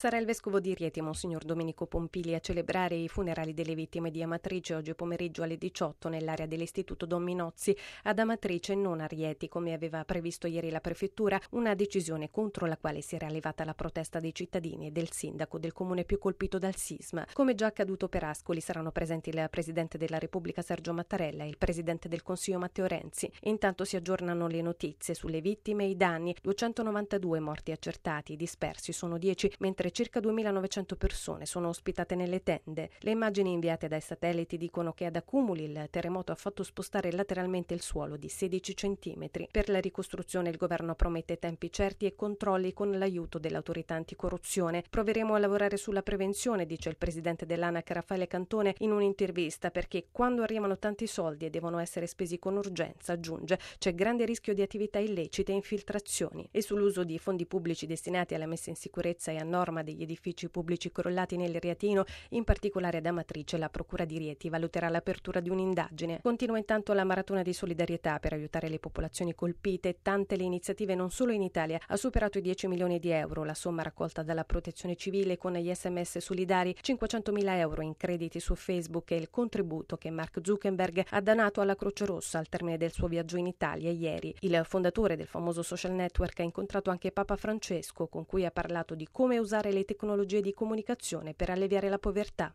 Sarà il vescovo di Rieti, Monsignor Domenico Pompili, a celebrare i funerali delle vittime di Amatrice oggi pomeriggio alle 18 nell'area dell'Istituto Don Minozzi ad Amatrice e non a Rieti, come aveva previsto ieri la prefettura, una decisione contro la quale si era levata la protesta dei cittadini e del sindaco del comune più colpito dal sisma. Come già accaduto per Ascoli, saranno presenti il Presidente della Repubblica Sergio Mattarella e il Presidente del Consiglio Matteo Renzi. Intanto si aggiornano le notizie sulle vittime e i danni: 292 morti accertati, i dispersi sono 10, mentre circa 2.900 persone sono ospitate nelle tende. Le immagini inviate dai satelliti dicono che ad Accumuli il terremoto ha fatto spostare lateralmente il suolo di 16 centimetri. Per la ricostruzione il governo promette tempi certi e controlli con l'aiuto dell'autorità anticorruzione. Proveremo a lavorare sulla prevenzione, dice il presidente dell'ANAC Raffaele Cantone in un'intervista, perché quando arrivano tanti soldi e devono essere spesi con urgenza, aggiunge, c'è grande rischio di attività illecite e infiltrazioni. E sull'uso di fondi pubblici destinati alla messa in sicurezza e a norma degli edifici pubblici crollati nel Rietino, in particolare ad Amatrice, la Procura di Rieti valuterà l'apertura di un'indagine. Continua intanto la maratona di solidarietà per aiutare le popolazioni colpite, tante le iniziative non solo in Italia. Ha superato i 10 milioni di euro la somma raccolta dalla Protezione Civile con gli SMS solidari, 500.000 euro in crediti su Facebook e il contributo che Mark Zuckerberg ha donato alla Croce Rossa al termine del suo viaggio in Italia ieri. Il fondatore del famoso social network ha incontrato anche Papa Francesco, con cui ha parlato di come usare le tecnologie di comunicazione per alleviare la povertà.